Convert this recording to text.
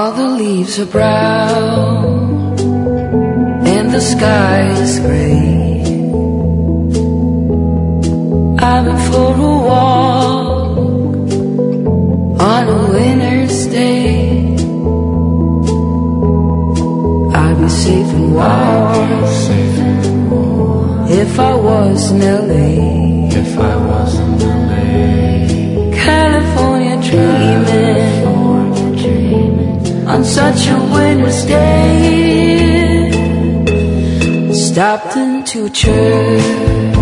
All the leaves are brown and the sky is gray. I went for a walk on a winter's day. I'd be safe and warm if I was in LA. California dreaming on such a winter's day. Stopped into church